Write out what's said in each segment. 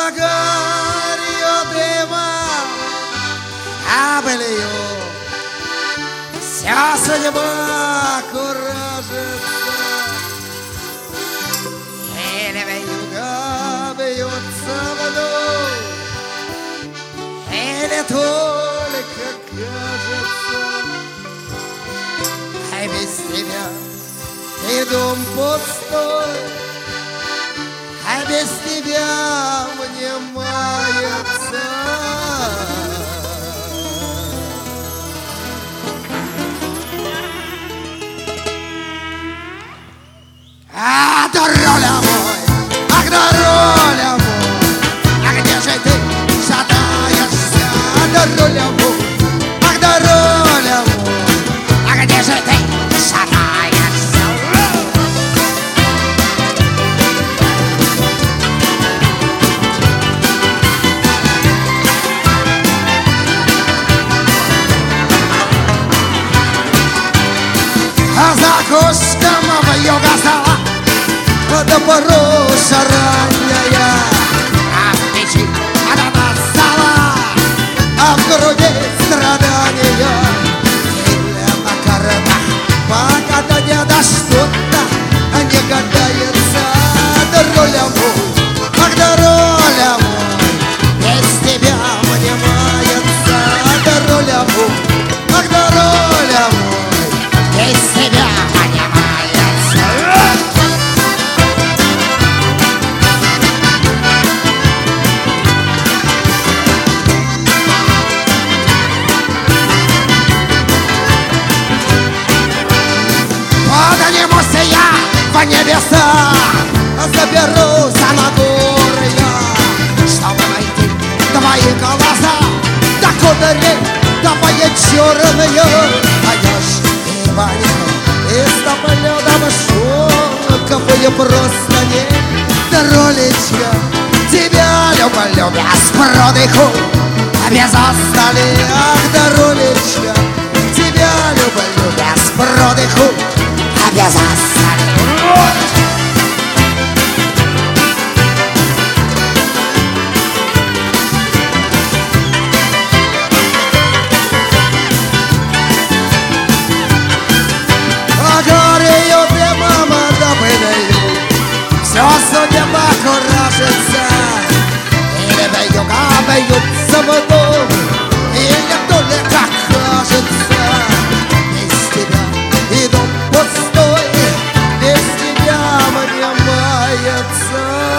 гарью дыма облью, вся судьба куражится. Или вьюга бьется вдоль, или только кажется. А без тебя и дом пустой, а без тебя мне мается. Ах, дороля мой, ах, дороля мой, а где же ты шатаешься, дороля мой, ах, дороля мой, а где же ты шатаешься? А за окошком вьюга стала до пороша ранняя, а в печи она настала, а в груди страдания. Или на картах пока-то не дождут-то, не гадается. Дороля мой, ах, дороля мой, без тебя мне мается. Дороля мой, ах, дороля мой, без тебя мне мается. Поднимусь я в небеса, заберусь на горы я, чтобы найти твои глаза, да кудри, твои черные. А я ж и понял, и с топлёдом шелков и просто не дролечка. Тебя люблю без продыху, без остальных, доролечка. Тебя люблю без продыху, без остальных. Горею ты, мама, да выдаю, все судьба куражится. Или вьюга бьются вдоль, или только кажется. Без тебя и дом пустой, без тебя мне мается.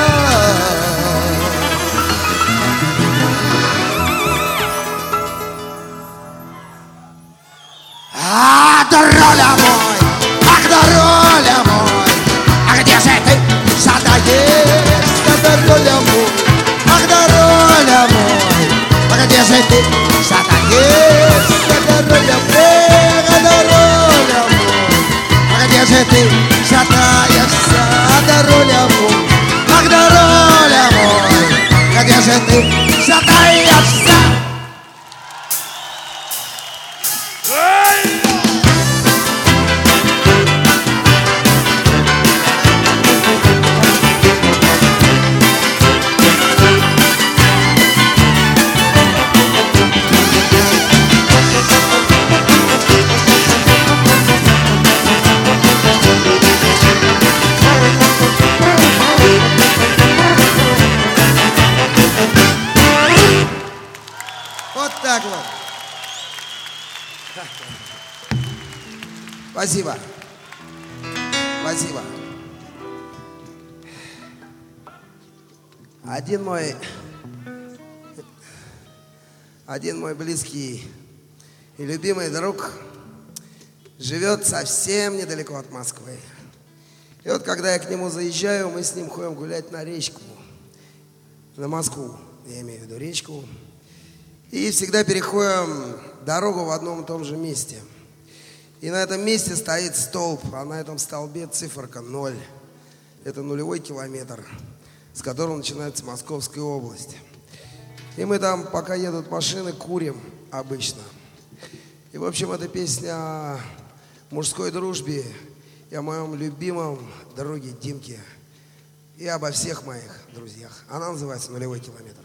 А, дороля мой, ах, дороля мой, а где же ты шатаешься, дороля мой, ах, дороля мой, а где же ты шатаешься, дороля мой, дороля мой, а где же ты шатаешься, дороля мой, ах, дороля мой, а где же ты шатаешься? Вот так вот. Спасибо. Спасибо. Один мой близкий и любимый друг живет совсем недалеко от Москвы. И вот когда я к нему заезжаю, мы с ним ходим гулять на речку. На Москву, я имею в виду речку. И всегда переходим дорогу в одном и том же месте. И на этом месте стоит столб, а на этом столбе циферка 0. Это нулевой километр, с которого начинается Московская область. И мы там, пока едут машины, курим обычно. И, в общем, эта песня о мужской дружбе и о моем любимом друге Димке. и обо всех моих друзьях. Она называется «Нулевой километр».